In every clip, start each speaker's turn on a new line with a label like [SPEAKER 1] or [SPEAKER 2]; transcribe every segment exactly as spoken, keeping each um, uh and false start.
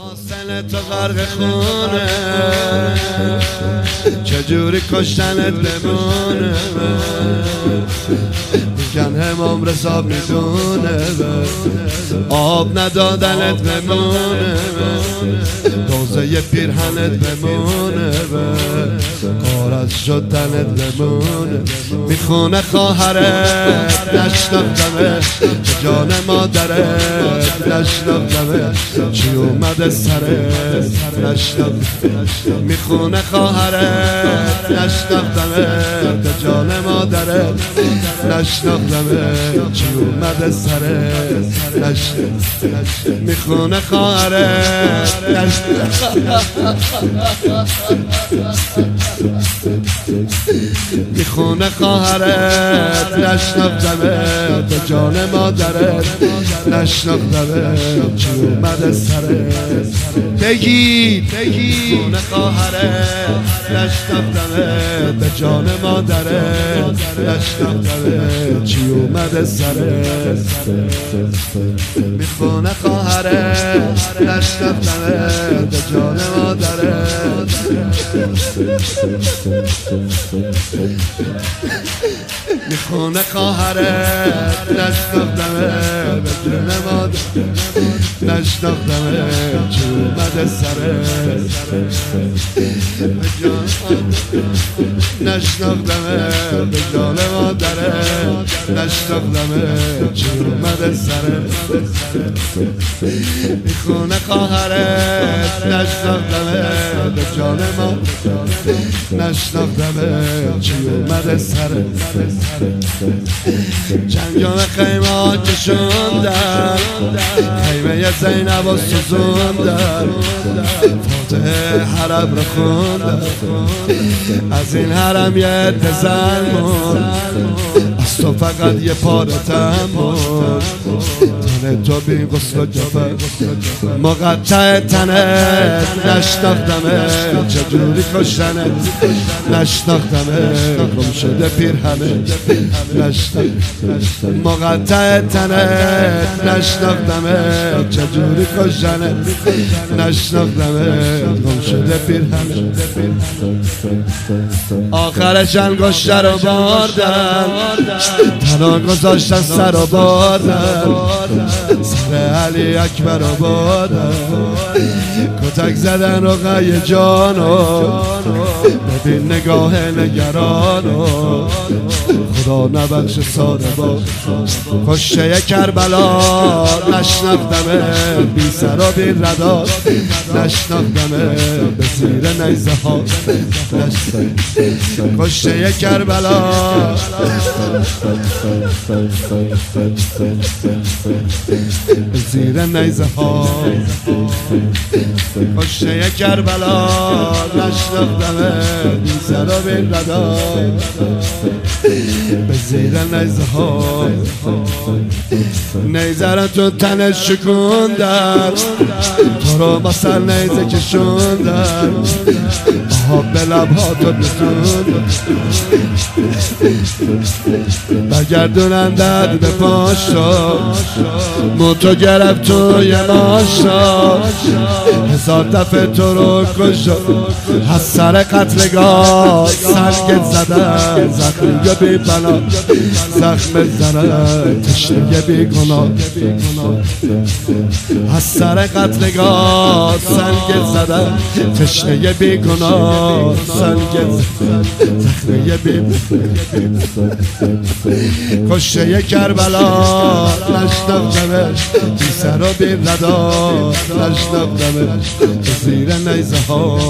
[SPEAKER 1] حاصل تو غرق خونه چجوری کشتنت بمونه میگن امام رضا میدونه آب ندادنت بمونه دوزه پیرهنت بمونه قارت شدنت بمونه میخونه خواهرت نشناختمه جان مادرت نشناختمه چی اومده سرت نشناختمه میخونه خواهرت نشناختمه جان مادرت نشناختمه چی اومده سرت نشناختمه میخونه خواهرت میخونه خواهرت نشناختمه به جان مادرت نشناختمه چی اومده سرت بگی میخونه خواهرت نشناختمه به جان مادرت نشناختمه چی اومده سرت میخونه خواهرت نشناختمه به جان مادرت میخونه خواهرت نشناختمه به جان مادرت نشناختمه چی اومده سرت نشناختمه به جان مادرت نشناختمه چی اومده سرت میخونه خواهرت نشناختمه به جان مادرت نشناختمه چی اومده سرت جنگام خیمه ها کشوندن خیمه زینب و سوزوندن فاتحه حرم رو خوندن از این حرم یه عده زن موند از تو فقط یه پاره تن موند تن تو بی غسل و جفن مقطع تنت نشناختمه چجوری کشتنت نشناختمه گم شده پیرهنت نشناختمه مقطع تنت نشناختمه چجوری کشتنت نشناختمه گم شده پیرهنت آخرش انگشتر رو باردن تنها گذاشتن سر رو بادن سر علی اکبر رو بادن کتک زدن رقیه جانو ببین نگاه نگرانو خدا نبخش ساده با کشته کربلا نشناختمه بی سر و بی ردا نشناختمه به زیر نیزه ها کشته کربلا به زیر نیزه ها کشته کربلا نشناختمه بی سر و بی ردا به زیر نیزه ها نیزه را تو تنش شکوندن تو رو مثل نیزه کشوندن آب به لبها تو بتوندن بگردونن درد به پاشا موتو گرفت توی ماشا هزار دفعه تو رو کشا از سر قتلگاه سنگت زدن زخمی بی بنا زخم زنن تشنه بی گناه از سر قتلگاه سنگت زدن تشنه بی گناه سنگت زخمی بی کشته کربلا نشناختمه بی سر و بی ردا نشناختمه به زیر نیزه ها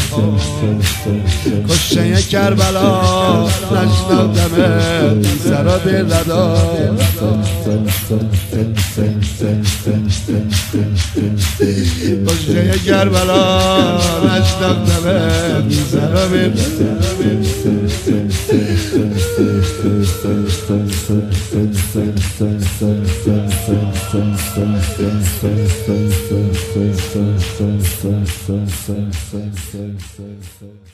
[SPEAKER 1] کشته کربلا نشناختمه بی سر و بی ردا کشته کربلا نشناختمه بی سر و بی ردا